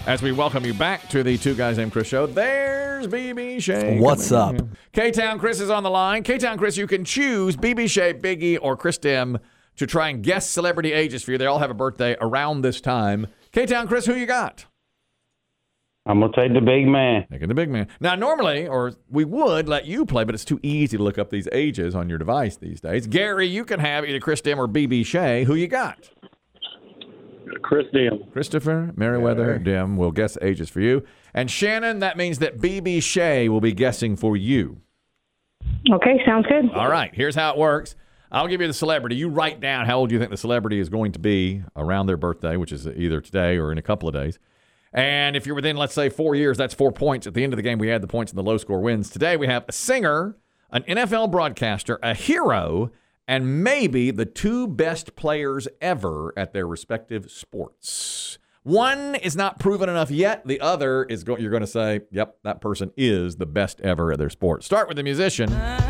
As we welcome you back to the Two Guys Named Chris show, there's BB Shea. What's up? K-Town Chris is on the line. K-Town Chris, you can choose BB Shea, Biggie, or Chris Dim to try and guess celebrity ages for you. They all have a birthday around this time. K-Town Chris, who you got? I'm going to take the big man. Taking the big man. Now, normally, or we would let you play, but it's too easy to look up these ages on your device these days. Gary, you can have either Chris Dim or BB Shea. Who you got? Chris Dim. Christopher Merriweather Dim will guess ages for you. And Shannon, that means that BB Shea will be guessing for you. Okay, sounds good. All right, here's how it works. I'll give you the celebrity. You write down how old you think the celebrity is going to be around their birthday, which is either today or in a couple of days. And if you're within, let's say, 4 years, that's 4 points. At the end of the game, we add the points and the low score wins. Today, we have a singer, an NFL broadcaster, a hero, and maybe the two best players ever at their respective sports. One is not proven enough yet. The other is you're going to say, yep, that person is the best ever at their sport. Start with the musician,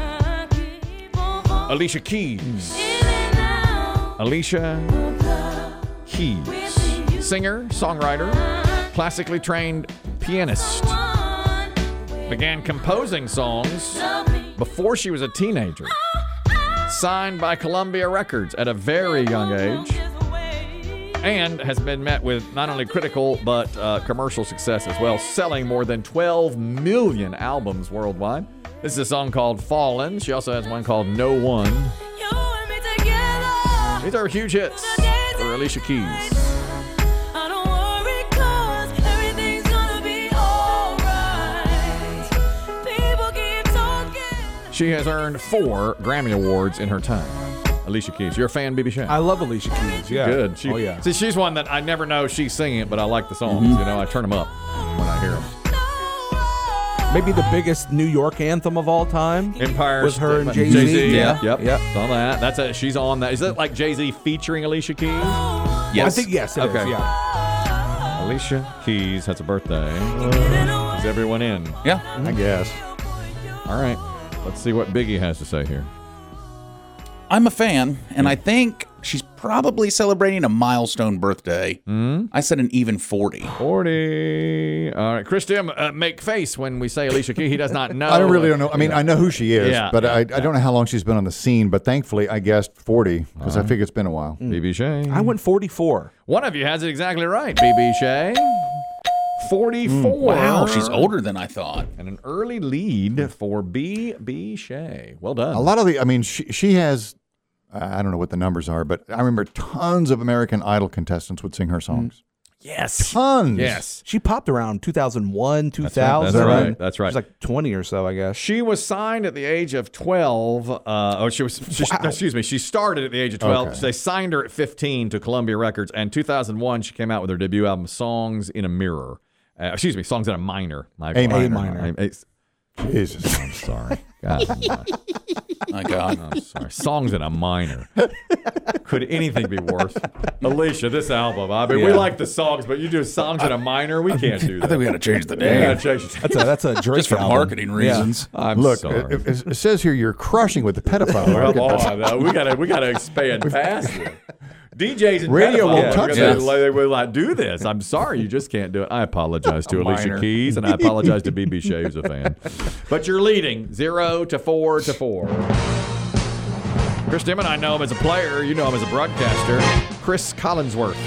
Alicia Keys. Alicia Keys. Singer, songwriter, classically trained pianist. Began composing songs before she was a teenager. Signed by Columbia Records at a very young age, and has been met with not only critical but commercial success as well, selling more than 12 million albums worldwide. This is a song called Fallen. She also has one called No One. These are huge hits for Alicia Keys. She has earned 4 Grammy Awards in her time. Alicia Keys. You're a fan, BB Shea? I love Alicia Keys, yeah. Good. Oh, yeah. See, she's one that I never know she's singing it, but I like the songs. You know, I turn them up when I hear them. Maybe the biggest New York anthem of all time. Empire with her and State- Jay-Z. Yeah. Yep. On that. She's on that. Is that like Jay-Z featuring Alicia Keys? Yes. I think yes, it is, yeah. Alicia Keys has a birthday. Is everyone in? Yeah. I guess. All right. Let's see what Biggie has to say here. I'm a fan, and I think she's probably celebrating a milestone birthday. I said an even 40. 40. All right. Chris Dim, make face when we say Alicia Keys. He does not know. I don't know. I mean, I know who she is, Yeah, but I don't know how long she's been on the scene. But thankfully, I guessed 40 because I figure it's been a while. BB Shea. I went 44. One of you has it exactly right, BB Shea. 44. Wow, she's older than I thought. And an early lead for BB Shea. Well done. A lot of she has, I don't know what the numbers are, but I remember tons of American Idol contestants would sing her songs. Yes. Tons. Yes. She popped around 2001, 2000. That's right. That's right. She's like 20 or so, I guess. She was signed at the age of 12. She started at the age of 12. Okay. They signed her at 15 to Columbia Records. And 2001, she came out with her debut album, Songs in a Mirror. Songs in a Minor. A minor. Jesus, I'm sorry. God, My God. I'm sorry. Songs in a Minor. Could anything be worse? Alicia, this album. I mean, we like the songs, but you do songs in a minor. We can't do that. I think we got to change the We name. gotta change it. That's a Drake Just for album. marketing reasons. I'm Look, sorry. it says here you're crushing with the pedophile. Come on, we gotta expand past it. DJs and Radio won't pedophiles, touch they will not do this. I'm sorry, you just can't do it. I apologize to Alicia minor. Keys, and I apologize to BB Shea, who's a fan. But you're leading 0-4-4. Chris Dimon, I know him as a player. You know him as a broadcaster. Chris Collinsworth.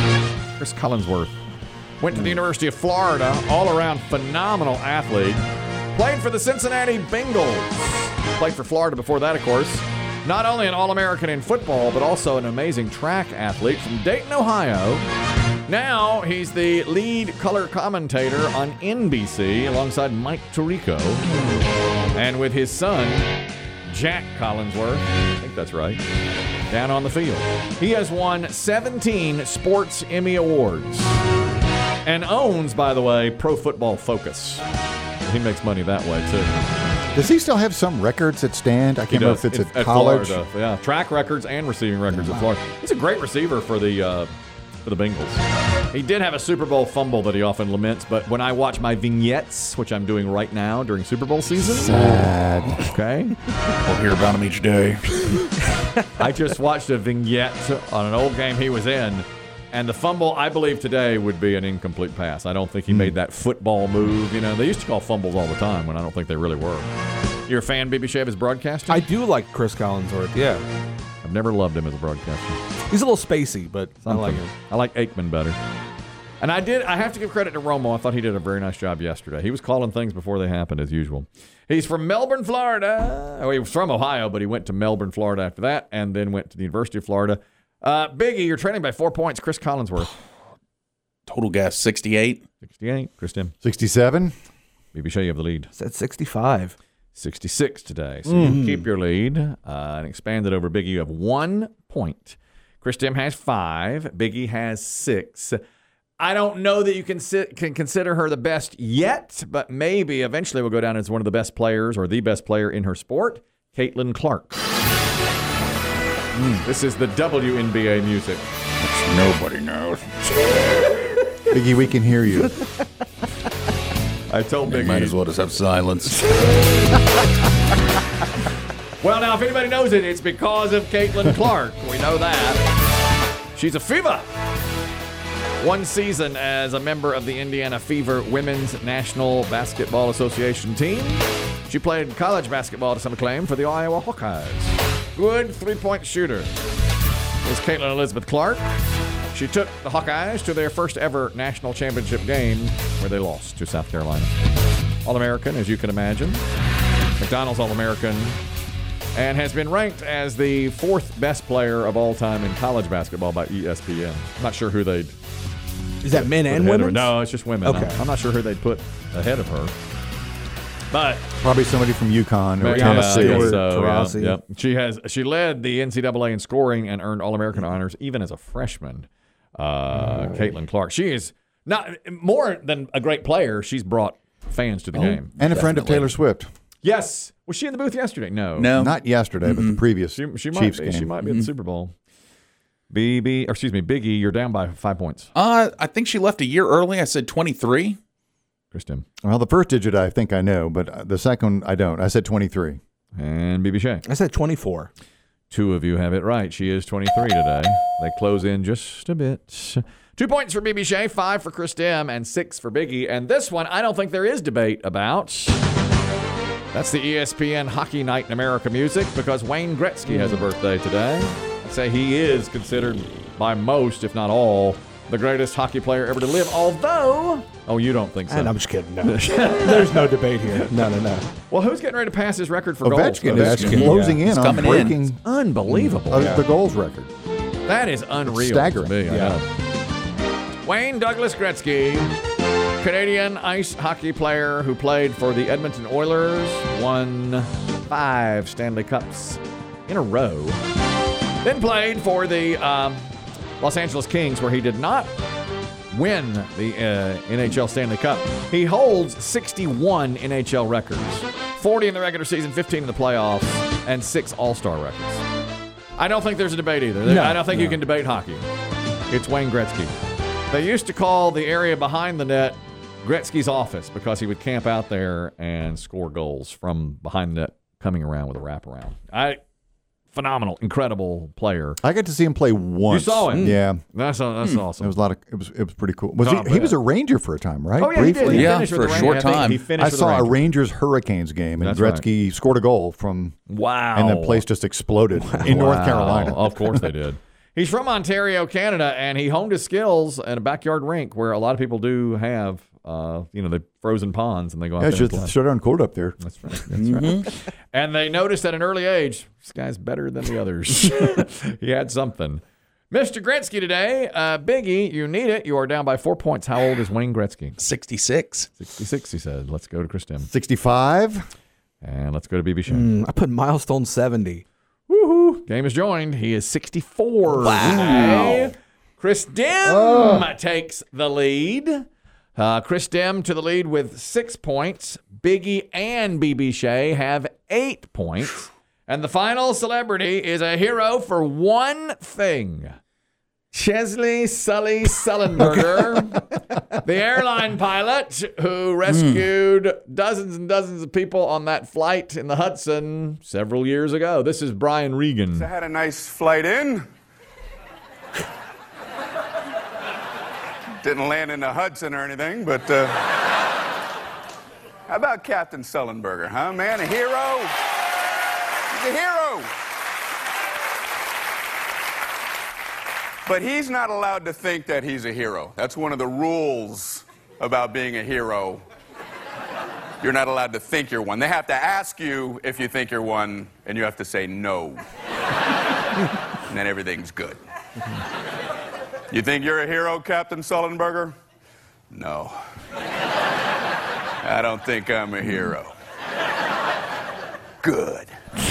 Went to the University of Florida, all-around phenomenal athlete. Played for the Cincinnati Bengals. Played for Florida before that, of course. Not only an All-American in football, but also an amazing track athlete from Dayton, Ohio. Now he's the lead color commentator on NBC alongside Mike Tirico. And with his son, Jack Collinsworth, I think that's right, down on the field. He has won 17 Sports Emmy Awards and owns, by the way, Pro Football Focus. He makes money that way, too. Does he still have some records that stand? I can't remember if it's at college. Florida. Yeah, track records and receiving records at Florida. He's a great receiver for the Bengals. He did have a Super Bowl fumble that he often laments, but when I watch my vignettes, which I'm doing right now during Super Bowl season, Sad. okay, We'll hear about him each day. I just watched a vignette on an old game he was in. And the fumble, I believe today, would be an incomplete pass. I don't think he made that football move. You know, they used to call fumbles all the time when I don't think they really were. You're a fan, BB Shea, of his broadcasting? I do like Chris Collinsworth, yeah. I've never loved him as a broadcaster. He's a little spacey, but I like him. I like Aikman better. And I have to give credit to Romo. I thought he did a very nice job yesterday. He was calling things before they happened, as usual. He's from Melbourne, Florida. Oh, he was from Ohio, but he went to Melbourne, Florida after that, and then went to the University of Florida. Biggie, you're trailing by 4 points. Chris Collinsworth. Total guess, 68. 68. Chris Tim. 67. BB Shea, you have the lead. Said 65. 66 today. So you keep your lead and expand it over Biggie. You have 1 point. Chris Tim has 5. Biggie has 6. I don't know that you can consider her the best yet, but maybe eventually we'll go down as one of the best players or the best player in her sport, Caitlin Clark. This is the WNBA music. Nobody knows. Biggie, we can hear you. I told Biggie. Might as well just have silence. Well, now, if anybody knows it, it's because of Caitlin Clark. We know that. She's a Fever. 1 season as a member of the Indiana Fever Women's National Basketball Association team. She played college basketball to some acclaim for the Iowa Hawkeyes. Good three-point shooter is Caitlin Elizabeth Clark. She took the Hawkeyes to their first ever national championship game where they lost to South Carolina. All-American, as you can imagine. McDonald's All-American. And has been ranked as the 4th best player of all time in college basketball by ESPN. Not sure who they'd... Is that men and women? No, it's just women. Okay. I'm not sure who they'd put ahead of her. But Probably somebody from UConn or yeah, Tennessee. I guess so, Taurasi. yeah. She led the NCAA in scoring and earned All-American honors even as a freshman. Caitlin Clark. She is not more than a great player. She's brought fans to the game. And a friend of Definitely. Taylor Swift. Yes. Was she in the booth yesterday? No. Not yesterday, but the previous She might Chiefs be. game. She might be at the Super Bowl. Biggie, you're down by 5 points. I think she left a year early. I said 23. Kristen. Well, the first digit I think I know, but the second I don't. I said 23. And BB Shea. I said 24. 2 of you have it right. She is 23 today. They close in just a bit. 2 points for BB Shea, 5 for Chris Dim, and 6 for Biggie. And this one, I don't think there is debate about. That's the ESPN Hockey Night in America music because Wayne Gretzky has a birthday today. I'd say he is considered by most, if not all, the greatest hockey player ever to live. Although, you don't think so? And I'm just kidding. No. There's no debate here. No. Well, who's getting ready to pass his record for goals? Ovechkin is closing in on coming in. breaking Unbelievable. the goals record. That is unreal Staggering. to me. I know. Wayne Douglas Gretzky, Canadian ice hockey player who played for the Edmonton Oilers, won 5 Stanley Cups in a row. Then played for the Los Angeles Kings, where he did not win the NHL Stanley Cup. He holds 61 NHL records, 40 in the regular season, 15 in the playoffs, and 6 All-Star records. I don't think there's a debate either. I don't think you can debate hockey. It's Wayne Gretzky. They used to call the area behind the net Gretzky's office because he would camp out there and score goals from behind the net, coming around with a wraparound. Phenomenal, incredible player. I got to see him play once. You saw him? Yeah. That's It awesome. was a lot of. It was pretty cool. Was Oh, he was a Ranger for a time, right? Oh, yeah, he did. Briefly. He Yeah, finished with for the a short Rangers. I think time. He finished I with saw the a Rangers. Rangers Hurricanes game, and That's Gretzky scored a goal from. Wow. And the place just exploded in North Wow. Carolina. Of course they did. He's from Ontario, Canada, and he honed his skills at a backyard rink where a lot of people do have, the frozen ponds, and they go out Yeah, there it's and just play. so darn cold up there. That's right. That's right. And they noticed at an early age, this guy's better than the others. He had something. Mr. Gretzky today, Biggie, you need it. You are down by 4 points. How old is Wayne Gretzky? 66. 66, he said. Let's go to Chris Dim. 65. And let's go to BB Shea. I put milestone 70. Woohoo! Game is joined. He is 64. Wow. Today. Chris Dim takes the lead. Chris Dim to the lead with 6 points. Biggie and BB Shea have 8 points. And the final celebrity is a hero for one thing. Chesley Sully Sullenberger, the airline pilot who rescued dozens and dozens of people on that flight in the Hudson several years ago. This is Brian Regan. I had a nice flight in. Didn't land in the Hudson or anything, but how about Captain Sullenberger, huh, man? A hero? He's a hero. But he's not allowed to think that he's a hero. That's one of the rules about being a hero. You're not allowed to think you're one. They have to ask you if you think you're one, and you have to say no. And then everything's good. You think you're a hero, Captain Sullenberger? No. I don't think I'm a hero. Good.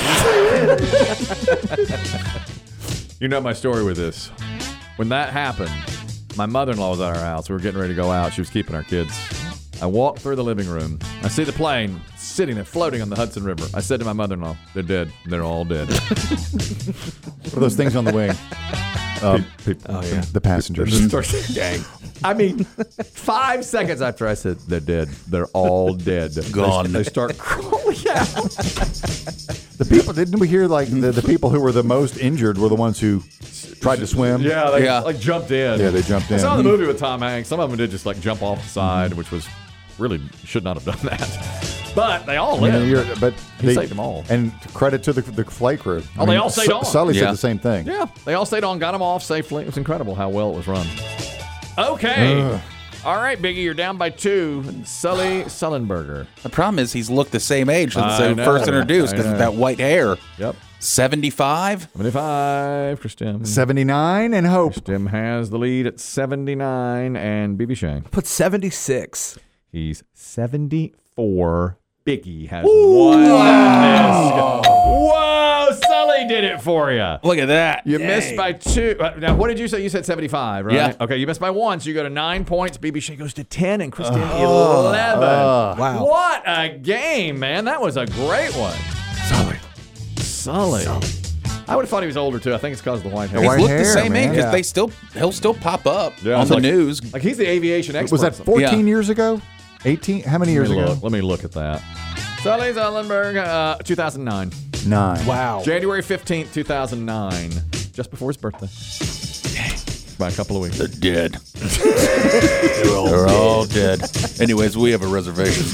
You know my story with this. When that happened, my mother-in-law was at our house. We were getting ready to go out. She was keeping our kids. I walked through the living room. I see the plane sitting there floating on the Hudson River. I said to my mother-in-law, they're dead. They're all dead. What are those things on the wing? The passengers. Dang. I mean, 5 seconds after I said they're dead, they're all dead. Gone. They start crawling out. The people, didn't we hear like the people who were the most injured were the ones who tried to swim? Yeah, they like jumped in. Yeah, they jumped in. I saw the movie with Tom Hanks. Some of them did just like jump off the side, which was really should not have done that. But they all lived. But He saved them all. And credit to the flight crew. Oh, they all stayed on. Sully said the same thing. Yeah, they all stayed on, got them off safely. It was incredible how well it was run. Okay. All right, Biggie, you're down by 2. Sully Sullenberger. The problem is he's looked the same age since I they know, first introduced because I of know. that white hair. Yep. 75? 75 for Stim. 79 and Hope. Stim has the lead at 79, and BB Shane. Put 76. He's 74. Biggie has one disc. Whoa, Sully did it for you. Look at that. You missed by 2. Now, what did you say? You said 75, right? Yeah. Okay, you missed by 1, so you go to 9 points. BB Shane goes to 10, and Kristen 11. Wow. What a game, man. That was a great one. Sully. I would have thought he was older, too. I think it's because of the white hair. He's white looked the hair, same man. age because he'll still pop up Yeah, on it's the like- news. Like, he's the aviation expert. Was that 14 Yeah. years ago? 18? How many years ago? Let me look at that. Sully Sullenberger, 2009. 9. Wow. January 15th, 2009. Just before his birthday. By a couple of weeks. They're dead. They're all dead. Anyways, we have a reservation.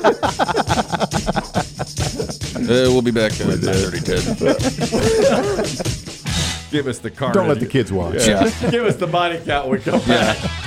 We'll be back at 9:30. Give us the carnage. Don't let the kids watch. Yeah. Give us the body count when we come back.